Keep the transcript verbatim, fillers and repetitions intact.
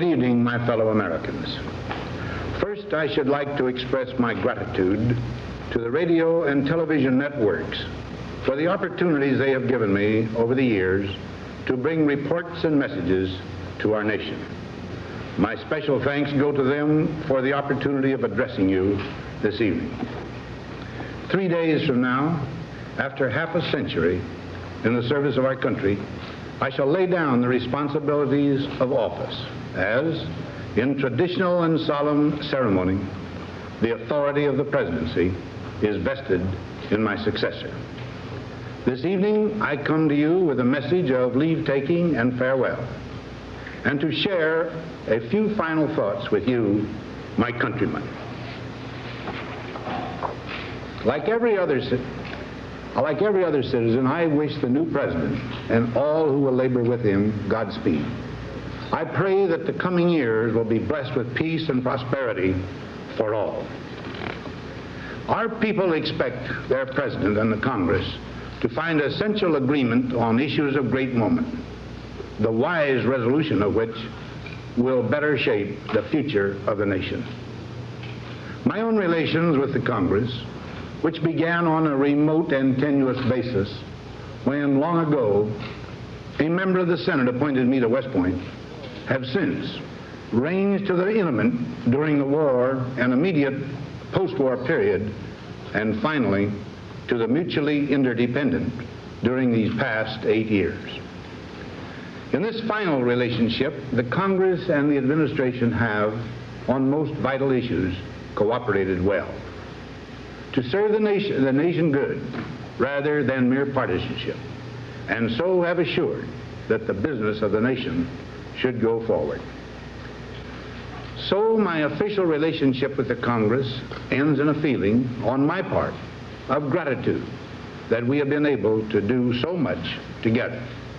Good evening, my fellow Americans. First, I should like to express my gratitude to the radio and television networks for the opportunities they have given me over the years to bring reports and messages to our nation. My special thanks go to them for the opportunity of addressing you this evening. Three days from now, after half a century in the service of our country, I shall lay down the responsibilities of office as, in traditional and solemn ceremony, the authority of the presidency is vested in my successor. This evening, I come to you with a message of leave-taking and farewell, and to share a few final thoughts with you, my countrymen. Like every other, like every other citizen, I wish the new president and all who will labor with him Godspeed. I pray that the coming years will be blessed with peace and prosperity for all. Our people expect their president and the Congress to find essential agreement on issues of great moment, the wise resolution of which will better shape the future of the nation. My own relations with the Congress, which began on a remote and tenuous basis when, long ago, a member of the Senate appointed me to West Point, have since ranged to the intimate during the war and immediate post-war period, and finally to the mutually interdependent during these past eight years. In this final relationship, the Congress and the administration have, on most vital issues, cooperated well to serve the nation, the nation good rather than mere partisanship, and so have assured that the business of the nation should go forward. So my official relationship with the Congress ends in a feeling, on my part, of gratitude that we have been able to do so much together.